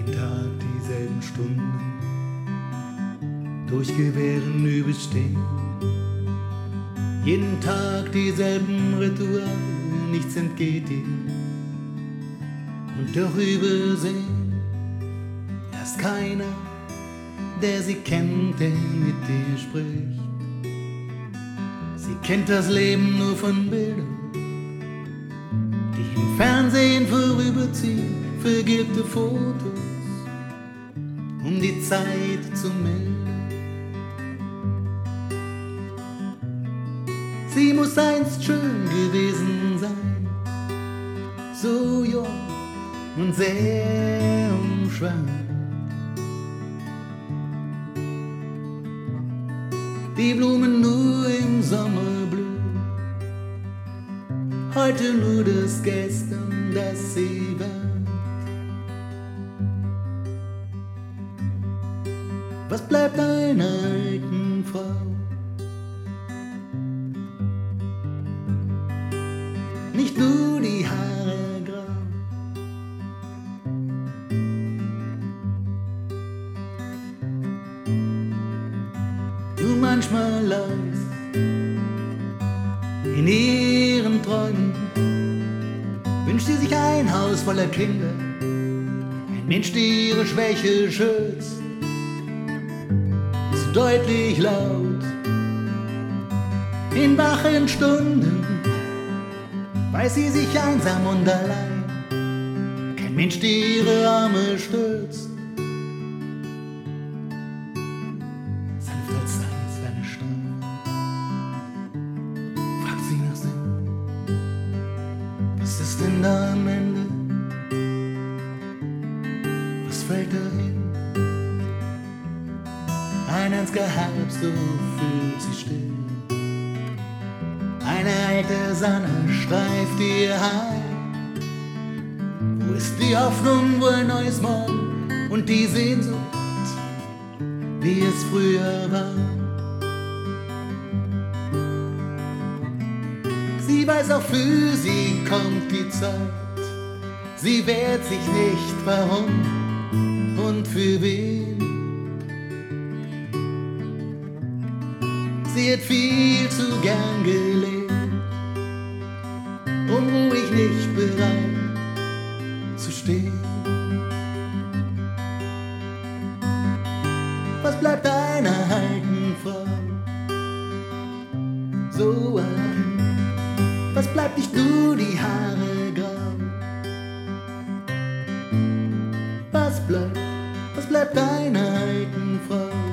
Jeden Tag dieselben Stunden durch Gewähren überstehen. Jeden Tag dieselben Rituale, nichts entgeht ihm. Und doch übersehen, dass keiner, der sie kennt, der mit dir spricht. Sie kennt das Leben nur von Bildern, die im Fernsehen vorüberziehen, vergilbte Fotos, um die Zeit zu mildern. Sie muss einst schön gewesen sein, so jung und sehr umschwärmt. Die Blumen nur im Sommer blühen, heute nur das Gestern, das sie wärmt. Was bleibt einer alten Frau? Nicht nur die Haare grau. Du manchmal laus in ihren Träumen wünscht sie sich ein Haus voller Kinder, ein Mensch, der ihre Schwäche schützt, so deutlich laut in wachen Stunden. Weiß sie sich einsam und allein, kein Mensch, der ihre Arme stützt. Sanft als Eis, eine Stein, fragt sie nach Sinn. Was ist denn da am Ende? Was fällt dahin? Ein einziger Herbst, so fühlt sie still. Eine alte Sonne streift ihr Haar. Wo ist die Hoffnung, wo ein neues Morgen und die Sehnsucht, wie es früher war? Sie weiß, auch für sie kommt die Zeit. Sie wehrt sich nicht, warum und für wen. Sie hat viel zu gern gelebt, um ruhig nicht bereit zu stehen. Was bleibt einer alten Frau so allein? Was bleibt, nicht nur die Haare grau? Was bleibt einer alten Frau?